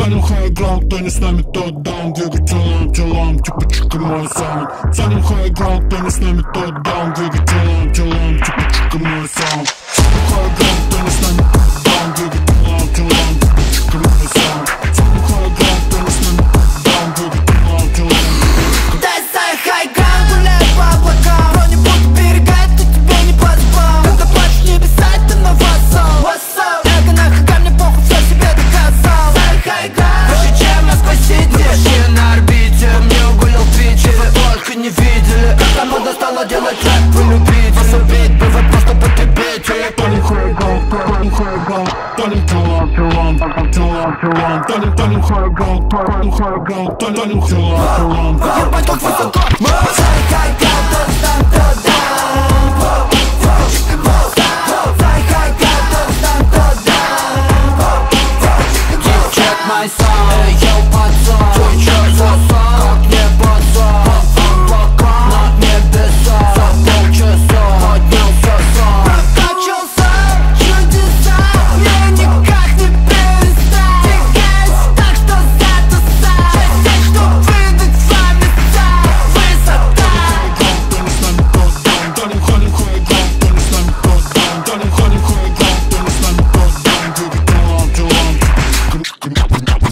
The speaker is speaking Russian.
Тонем хайграунд, кто не с нами, тот даун. Двигай телом, типа чика мой саунд. Тонем хайграунд, кто не с нами, тот даун. Двигай телом, типа чика мой саунд. Тонем хайграунд, кто не с нами, тот даун. Двигай телом, типа чика мой саунд. Тонем хайграунд, кто не с нами, даун. Двигай телом. Дай сай хайграунд, гуляй по облакам. Брони будут берегать, ты тебе не по зубам. Когда плачешь небеса, это на вассал. Эго нахуй, ко мне похуй, все себе доказал. Сай хайграунд, выше, чем Москва-Сити. Вообще на орбите, мне угулил в Питере. Только не видели, как кому достало делать рэп. Вы любите, вас убить, бывает просто потребители. Тонем хайграунд, тонем хайграунд. Тонем телом, тонем хайграунд, тонем телом. Ебать, как высоко. Сай хайграунд, тот там, тот даун. Сай хайграунд, тот там, тот даун. Check my sound, эй, йоу, пацан. Ты чё засал, как не базар. Облака над небеса. За полчаса поднялся сам. Прокачался, чудеса. Мне никак не перестать. Двигаюсь так, что затусать. Часть, что выдать с вами сам. Высота. Тонем хайграунд, кто не с нами, тот даун. Тонем хайграунд, кто не с нами, тот даун. Двигай телом,